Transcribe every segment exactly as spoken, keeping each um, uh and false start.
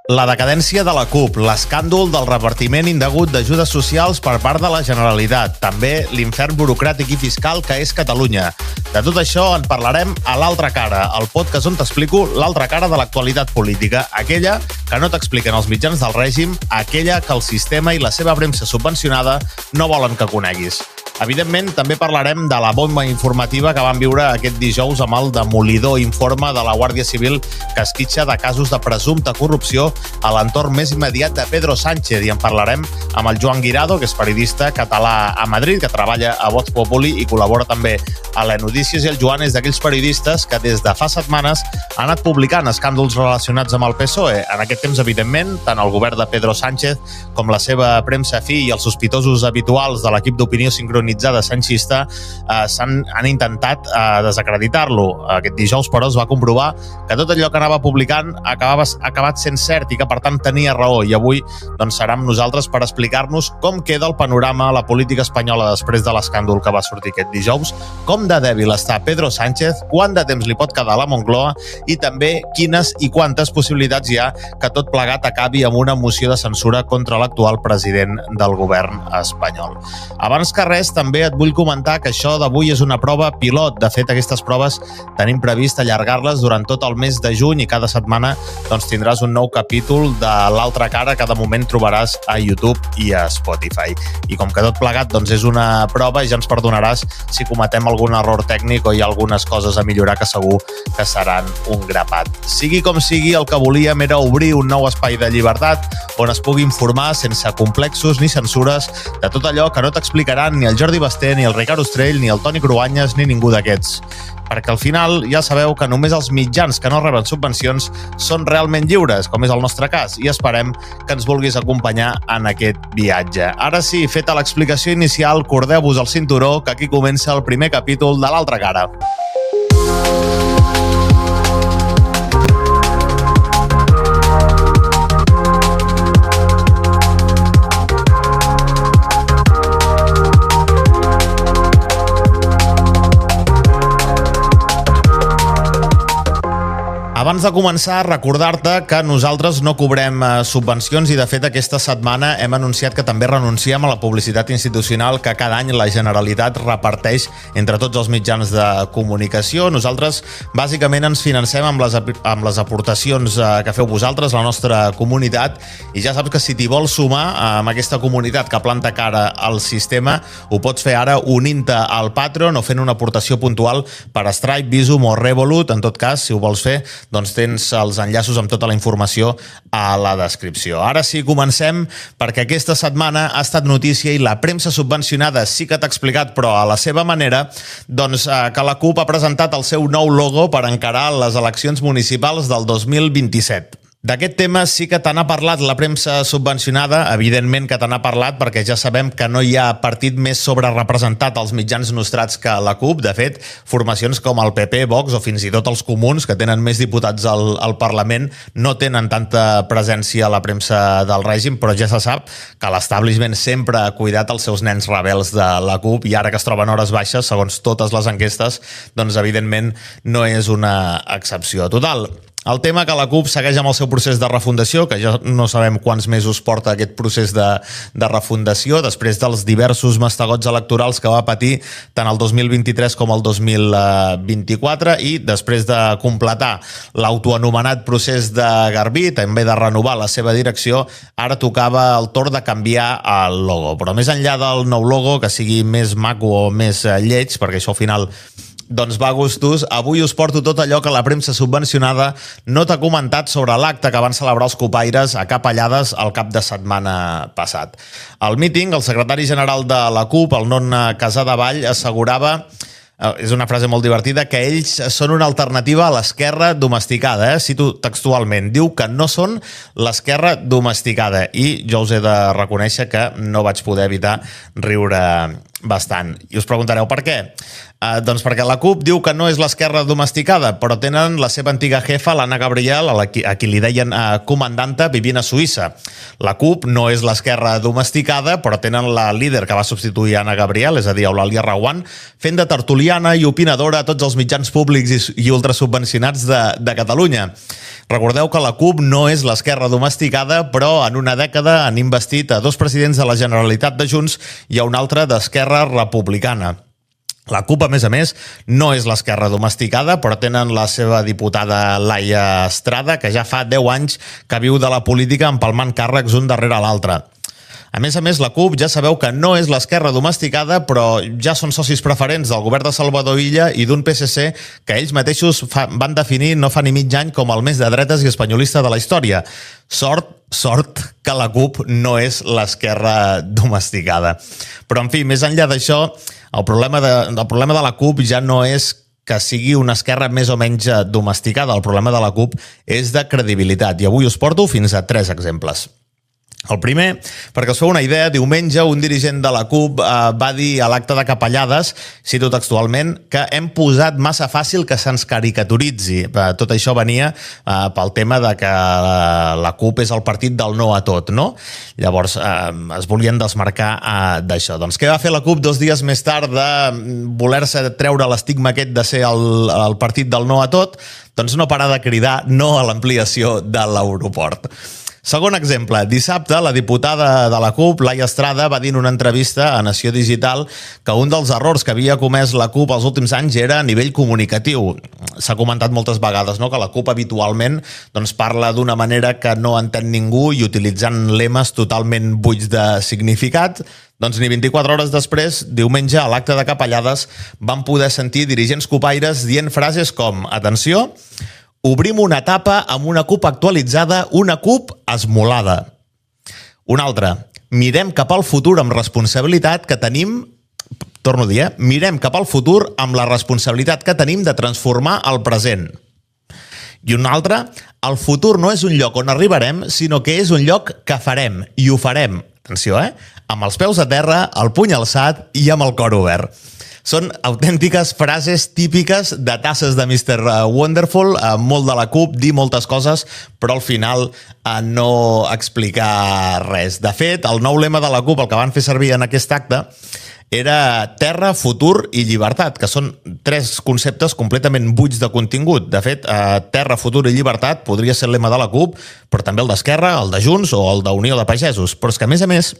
La decadència de la CUP, l'escàndol del repartiment indegut d'ajudes socials per part de la Generalitat, també l'infern burocràtic i fiscal que és Catalunya. De tot això en parlarem a l'altra cara, el podcast on t'explico l'altra cara de l'actualitat política, aquella que no t'expliquen els mitjans del règim, aquella que el sistema i la seva premsa subvencionada no volen que coneguis. Evidentment, també parlarem de la bomba informativa que vam viure aquest dijous amb el demolidor informe de la Guàrdia Civil que esquitxa de casos de presumpta corrupció a l'entorn més immediat de Pedro Sánchez, i en parlarem amb el Joan Guirado, que és periodista català a Madrid, que treballa a Voz Populi i col·labora també a l'E Notícies, i el Joan és d'aquells periodistes que des de fa setmanes ha anat publicant escàndols relacionats amb el P S O E. En aquest temps, evidentment, tant el govern de Pedro Sánchez com la seva premsa fi i els sospitosos habituals de l'equip d'opinió sincronitzada sanchista eh, s'han han intentat eh, desacreditar-lo. Aquest dijous, però, es va comprovar que tot allò que anava publicant acabava, ha acabat sent cert i que, per tant, tenia raó. I avui doncs, serà amb nosaltres per explicar-nos com queda el panorama a la política espanyola després de l'escàndol que va sortir aquest dijous, com de dèbil està Pedro Sánchez, quant de temps li pot quedar a la Moncloa i també quines i quantes possibilitats hi ha que tot plegat acabi amb una moció de censura contra l'actual president del govern espanyol. Abans que res, també et vull comentar que això d'avui és una prova pilot. De fet, aquestes proves tenim previst allargar-les durant tot el mes de juny i cada setmana doncs, tindràs un nou capítol de l'altra cara que de moment trobaràs a YouTube i a Spotify. I com que tot plegat doncs, és una prova, ja ens perdonaràs si cometem algun error tècnic o hi ha algunes coses a millorar que segur que seran un grapat. Sigui com sigui, el que volíem era obrir un nou espai de llibertat on es pugui informar sense complexos ni censures de tot allò que no t'explicaran ni el Jordi Basté, ni el Ricard Ostrell, ni el Toni Cruanyes, ni ningú d'aquests. Perquè al final ja sabeu que només els mitjans que no reben subvencions són realment lliures, com és el nostre cas, i esperem que ens vulguis acompanyar en aquest viatge. Ara sí, feta l'explicació inicial, cordeu-vos el cinturó, que aquí comença el primer capítol de l'altra cara. Abans de començar, recordar-te que nosaltres no cobrem subvencions i, de fet, aquesta setmana hem anunciat que també renunciem a la publicitat institucional que cada any la Generalitat reparteix entre tots els mitjans de comunicació. Nosaltres, bàsicament, ens financem amb les, amb les aportacions que feu vosaltres, la nostra comunitat, i ja saps que si t'hi vols sumar amb aquesta comunitat que planta cara al sistema, ho pots fer ara unint-te al Patreon o fent una aportació puntual per Stripe, Bizum o Revolut. En tot cas, si ho vols fer, doncs tens els enllaços amb tota la informació a la descripció. Ara sí, comencem, perquè aquesta setmana ha estat notícia i la premsa subvencionada sí que t'ha explicat, però a la seva manera, doncs que la CUP ha presentat el seu nou logo per encarar les eleccions municipals del dos mil vint-i-set. D'aquest tema sí que te n'ha parlat la premsa subvencionada, evidentment que te n'ha parlat perquè ja sabem que no hi ha partit més sobrerepresentat als mitjans nostrats que la CUP. De fet, formacions com el P P, Vox o fins i tot els Comuns, que tenen més diputats al, al Parlament, no tenen tanta presència a la premsa del règim, però ja se sap que l'establishment sempre ha cuidat els seus nens rebels de la CUP i ara que es troben hores baixes, segons totes les enquestes, doncs evidentment no és una excepció. Total, el tema que la CUP segueix amb el seu procés de refundació, que ja no sabem quants mesos porta aquest procés de, de refundació, després dels diversos mastegots electorals que va patir tant el dos mil vint-i-tres com el dos mil vint-i-quatre, i després de completar l'autoanomenat procés de Garbí, també de renovar la seva direcció, ara tocava el torn de canviar el logo. Però més enllà del nou logo, que sigui més maco o més lleig, perquè això al final doncs va a gustos, avui us porto tot allò que la premsa subvencionada no t'ha comentat sobre l'acte que van celebrar els copaires a Capellades el cap de setmana passat. Al míting, el secretari general de la CUP, el non Casadevall, assegurava, és una frase molt divertida, que ells són una alternativa a l'esquerra domesticada, eh? Cito textualment. Diu que no són l'esquerra domesticada, i jo us he de reconèixer que no vaig poder evitar riure bastant. I us preguntareu per què? Eh, doncs perquè la CUP diu que no és l'esquerra domesticada, però tenen la seva antiga jefa, l'Anna Gabriel, a, la, a qui li deien eh, comandanta, vivint a Suïssa. La CUP no és l'esquerra domesticada, però tenen la líder que va substituir Anna Gabriel, és a dir, Eulàlia Reguant, fent de tertuliana i opinadora a tots els mitjans públics i, i ultrasubvencionats de, de Catalunya. Recordeu que la CUP no és l'esquerra domesticada, però en una dècada han investit a dos presidents de la Generalitat de Junts i a un altre d'Esquerra Republicana. La CUP, a més a més, no és l'esquerra domesticada, però tenen la seva diputada Laia Estrada, que ja fa deu anys que viu de la política empalmant càrrecs un darrere l'altre. A més a més, la CUP ja sabeu que no és l'esquerra domesticada, però ja són socis preferents del govern de Salvador Illa i d'un P S C que ells mateixos fa, van definir no fa ni mig any com el més de dretes i espanyolista de la història. Sort, sort que la CUP no és l'esquerra domesticada. Però, en fi, més enllà d'això, el problema de, el problema de la CUP ja no és que sigui una esquerra més o menys domesticada. El problema de la CUP és de credibilitat. I avui us porto fins a tres exemples. El primer, perquè us feu una idea, diumenge un dirigent de la CUP eh, va dir a l'acte de Capellades, cito textualment, que hem posat massa fàcil que se'ns caricaturitzi. Eh, tot això venia eh, pel tema de que eh, la CUP és el partit del no a tot, no? Llavors eh, es volien desmarcar eh, d'això. Doncs què va fer la CUP dos dies més tard de voler-se treure l'estigma aquest de ser el, el partit del no a tot? Doncs no parar de cridar no a l'ampliació de l'aeroport. Segon exemple, dissabte la diputada de la CUP, Laia Estrada, va dir en una entrevista a Nació Digital que un dels errors que havia comès la CUP els últims anys era a nivell comunicatiu. S'ha comentat moltes vegades, no?, que la CUP habitualment doncs, parla d'una manera que no entén ningú i utilitzant lemes totalment buits de significat. Doncs ni vint-i-quatre hores després, diumenge, a l'acte de Capellades, van poder sentir dirigents cupaires dient frases com, atenció, obrim una etapa amb una CUP actualitzada, una CUP esmolada. Una altra, mirem cap al futur amb responsabilitat que tenim, torno a dir, eh? mirem cap al futur amb la responsabilitat que tenim de transformar el present. I una altra, el futur no és un lloc on arribarem, sinó que és un lloc que farem, i ho farem, atenció, eh? amb els peus a terra, el puny alçat i amb el cor obert. Són autèntiques frases típiques de tasses de mister Wonderful, molt de la CUP, dir moltes coses, però al final no explicar res. De fet, el nou lema de la CUP, el que van fer servir en aquest acte, era terra, futur i llibertat, que són tres conceptes completament buits de contingut. De fet, terra, futur i llibertat podria ser el lema de la CUP, però també el d'Esquerra, el de Junts o el d'Unió de Pagesos. Però és que, a més a més,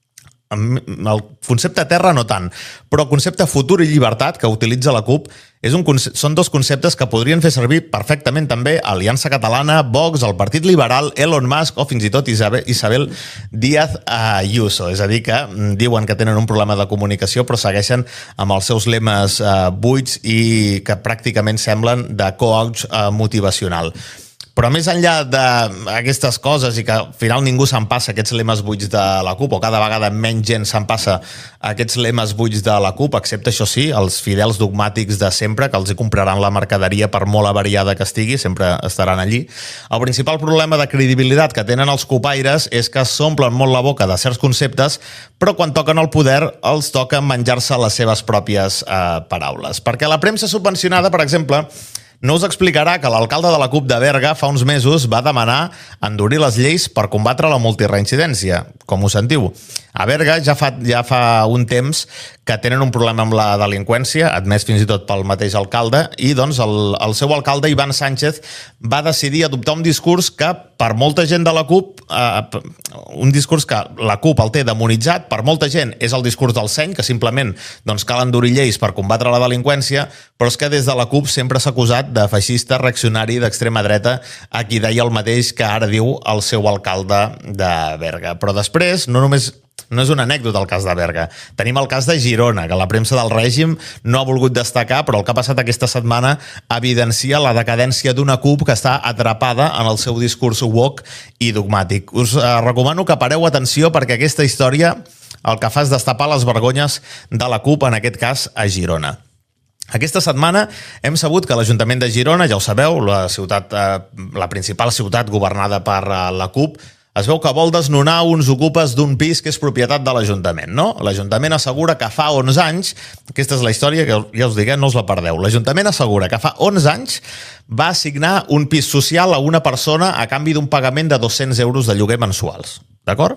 el concepte terra no tant, però el concepte futur i llibertat que utilitza la CUP és un concepte, són dos conceptes que podrien fer servir perfectament també Aliança Catalana, Vox, el Partit Liberal, Elon Musk o fins i tot Isabel, Isabel Díaz Ayuso. És a dir, que diuen que tenen un problema de comunicació però segueixen amb els seus lemes eh, buits i que pràcticament semblen de coach eh, motivacional. Però més enllà d'aquestes coses i que al final ningú se'n passa aquests lemes buits de la CUP, o cada vegada menys gent se'n passa aquests lemes buits de la CUP, excepte, això sí, els fidels dogmàtics de sempre, que els hi compraran la mercaderia per molt avariada que estigui, sempre estaran allí. El principal problema de credibilitat que tenen els cupaires és que s'omplen molt la boca de certs conceptes, però quan toquen el poder els toca menjar-se les seves pròpies eh, paraules. Perquè la premsa subvencionada, per exemple, no us explicarà que l'alcalde de la CUP de Berga fa uns mesos va demanar endurir les lleis per combatre la multireincidència, com ho sentiu. A Berga ja fa, ja fa un temps que tenen un problema amb la delinqüència, admès fins i tot pel mateix alcalde, i doncs el, el seu alcalde, Ivan Sánchez, va decidir adoptar un discurs que per molta gent de la CUP, eh, un discurs que la CUP el té demonitzat, per molta gent és el discurs del seny, que simplement doncs, cal endurir lleis per combatre la delinqüència, però és que des de la CUP sempre s'ha acusat de feixista, reaccionari d'extrema dreta, a qui deia el mateix que ara diu el seu alcalde de Berga. Però després, no només no és una anècdota el cas de Berga. Tenim el cas de Girona, que la premsa del règim no ha volgut destacar, però el que ha passat aquesta setmana evidencia la decadència d'una CUP que està atrapada en el seu discurs woke i dogmàtic. Us eh, recomano que pareu atenció perquè aquesta història el que fa és destapar les vergonyes de la CUP, en aquest cas a Girona. Aquesta setmana hem sabut que l'Ajuntament de Girona, ja ho sabeu, la, ciutat, eh, la principal ciutat governada per eh, la CUP, es veu que vol desnonar uns ocupes d'un pis que és propietat de l'Ajuntament, no? L'Ajuntament assegura que fa onze anys, aquesta és la història que ja us dic, no us la perdeu, l'Ajuntament assegura que fa onze anys va assignar un pis social a una persona a canvi d'un pagament de dos-cents euros de lloguer mensuals, d'acord?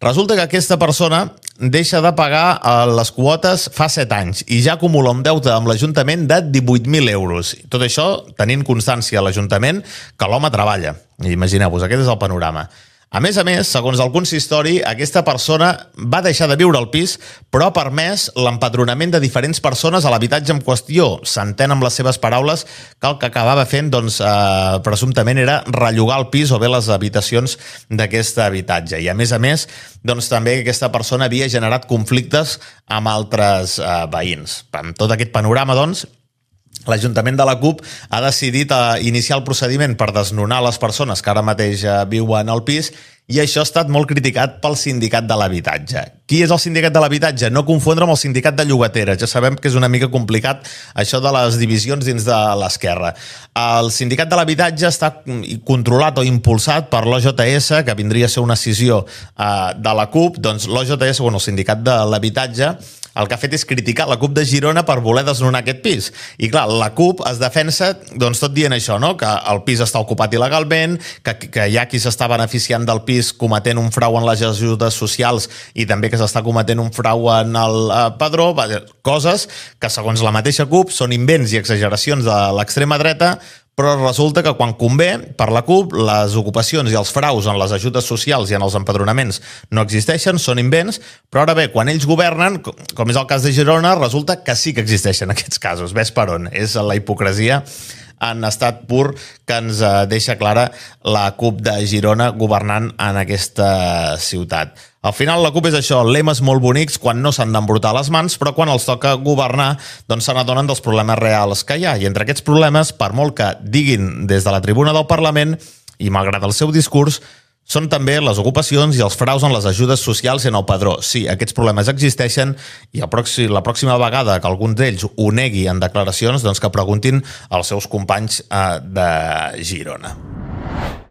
Resulta que aquesta persona deixa de pagar les quotes fa set anys i ja acumula un deute amb l'Ajuntament de divuit mil euros. Tot això tenint constància a l'Ajuntament que l'home treballa. Imagineu-vos, aquest és el panorama. A més a més, segons el consistori, aquesta persona va deixar de viure al pis, però ha permès l'empadronament de diferents persones a l'habitatge en qüestió. S'entén amb les seves paraules que el que acabava fent, doncs, eh, presumptament era rellogar el pis o bé les habitacions d'aquest habitatge. I a més a més, doncs també aquesta persona havia generat conflictes amb altres eh, veïns. Amb tot aquest panorama, doncs, l'Ajuntament de la CUP ha decidit iniciar el procediment per desnonar les persones que ara mateix viuen al pis i això ha estat molt criticat pel sindicat de l'habitatge. Qui és el sindicat de l'habitatge? No confondre amb el sindicat de llogateres. Ja sabem que és una mica complicat això de les divisions dins de l'esquerra. El sindicat de l'habitatge està controlat o impulsat per l'O J S, que vindria a ser una escissió de la CUP. Doncs l'O J S, bueno, el sindicat de l'habitatge, el que ha fet és criticar la CUP de Girona per voler desnonar aquest pis. I clar, la CUP es defensa doncs, tot dient això, no? Que el pis està ocupat il·legalment, que, que hi ha qui s'està beneficiant del pis cometent un frau en les ajudes socials i també que s'està cometent un frau en el eh, padró, coses que segons la mateixa CUP són invents i exageracions de l'extrema dreta, però resulta que quan convé, per la CUP, les ocupacions i els fraus en les ajudes socials i en els empadronaments no existeixen, són invents, però ara bé, quan ells governen, com és el cas de Girona, resulta que sí que existeixen aquests casos. Ves per on? És la hipocresia en estat pur que ens deixa clara la CUP de Girona governant en aquesta ciutat. Al final la CUP és això, lemes molt bonics quan no s'han d'embrutar les mans, però quan els toca governar doncs se n'adonen dels problemes reals que hi ha. I entre aquests problemes, per molt que diguin des de la tribuna del Parlament, i malgrat el seu discurs, són també les ocupacions i els fraus en les ajudes socials i en el padró. Sí, aquests problemes existeixen i el pròxim, la pròxima vegada que algun d'ells ho negui en declaracions, doncs que preguntin als seus companys eh, de Girona.